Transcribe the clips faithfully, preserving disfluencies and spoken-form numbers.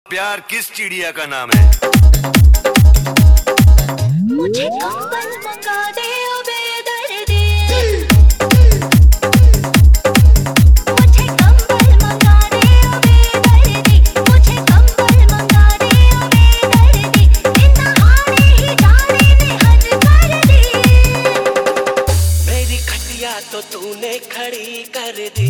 प्यार किस चिड़िया का नाम है? मुझे कंबल मंगा दे ओ बेदर्दी, मुझे कंबल मंगा दे ओ बेदर्दी, मुझे कंबल मंगा दे ओ बेदर्दी, दिन नहाने ही जाने ने हद कर दी। मेरी खटिया तो तूने खड़ी कर दी।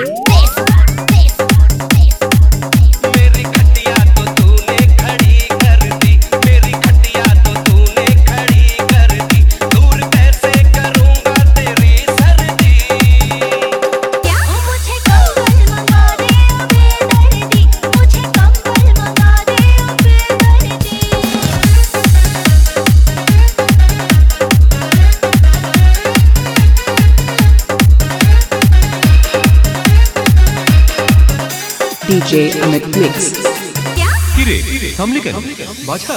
डीजे अमित मिक्स किरे थांबली काय बाजा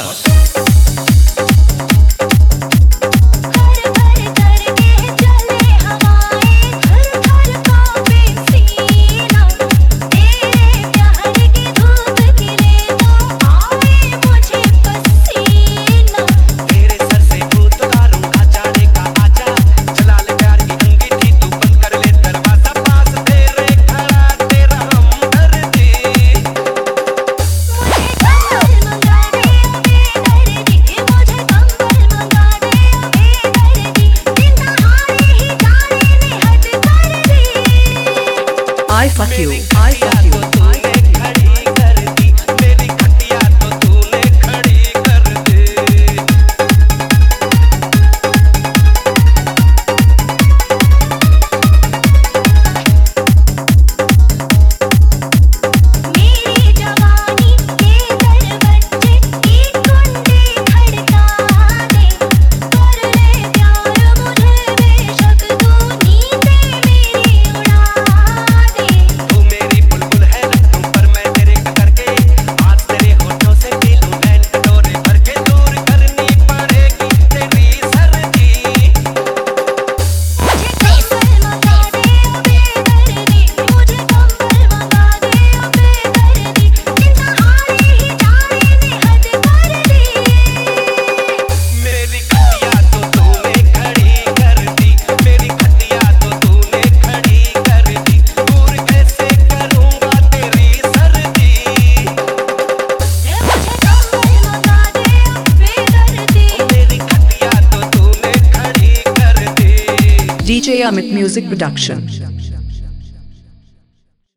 I fuck you, I fuck you. D J Amit Music Production.